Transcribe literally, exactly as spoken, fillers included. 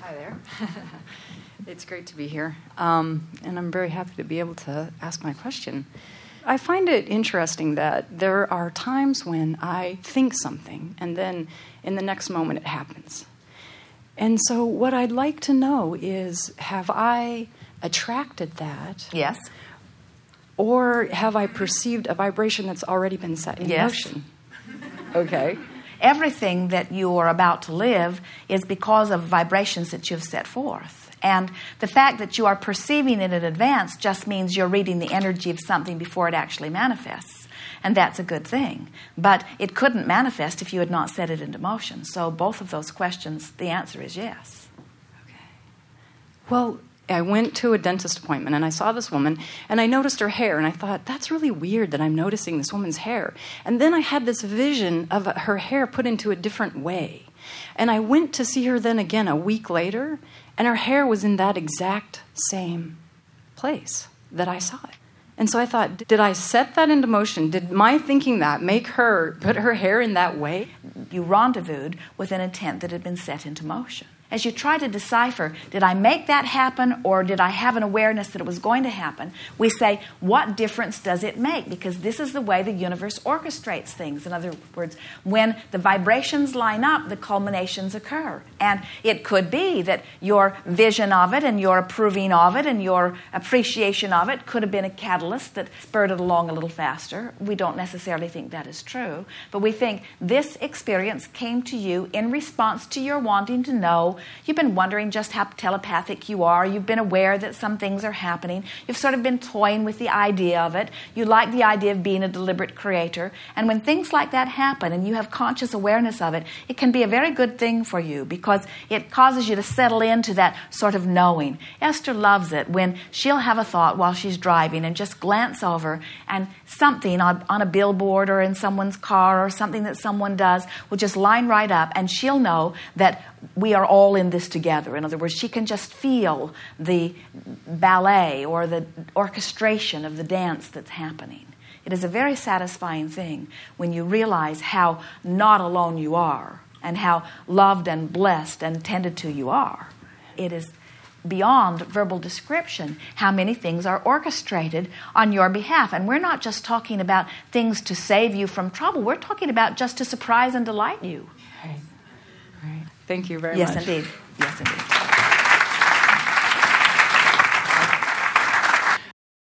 Hi there. It's great to be here, um, and I'm very happy to be able to ask my question. I find it interesting that there are times when I think something, and then in the next moment it happens. And so what I'd like to know is, have I attracted that? Yes. Or have I perceived a vibration that's already been set in Yes. motion? Okay. Everything that you are about to live is because of vibrations that you've set forth. And the fact that you are perceiving it in advance just means you're reading the energy of something before it actually manifests. And that's a good thing. But it couldn't manifest if you had not set it into motion. So both of those questions, the answer is yes. Okay. Well, I went to a dentist appointment and I saw this woman and I noticed her hair and I thought, that's really weird that I'm noticing this woman's hair. And then I had this vision of her hair put into a different way. And I went to see her then again a week later and her hair was in that exact same place that I saw it. And so I thought, did I set that into motion? Did my thinking that make her put her hair in that way? You rendezvoused with an intent that had been set into motion. As you try to decipher, did I make that happen or did I have an awareness that it was going to happen? We say, what difference does it make? Because this is the way the universe orchestrates things. In other words, when the vibrations line up, the culminations occur. And it could be that your vision of it and your approving of it and your appreciation of it could have been a catalyst that spurred it along a little faster. We don't necessarily think that is true. But we think this experience came to you in response to your wanting to know. You've been wondering just how telepathic you are. You've been aware that some things are happening. You've sort of been toying with the idea of it. You like the idea of being a deliberate creator. And when things like that happen and you have conscious awareness of it, it can be a very good thing for you because it causes you to settle into that sort of knowing. Esther loves it when she'll have a thought while she's driving and just glance over and something on, on a billboard or in someone's car or something that someone does will just line right up and she'll know that we are all in this together. In other words, she can just feel the ballet or the orchestration of the dance that's happening. It is a very satisfying thing when you realize how not alone you are and how loved and blessed and tended to you are. It is beyond verbal description how many things are orchestrated on your behalf. And we're not just talking about things to save you from trouble. We're talking about just to surprise and delight you. Right. Right. Thank you very yes, much. Yes, indeed. Yes, indeed.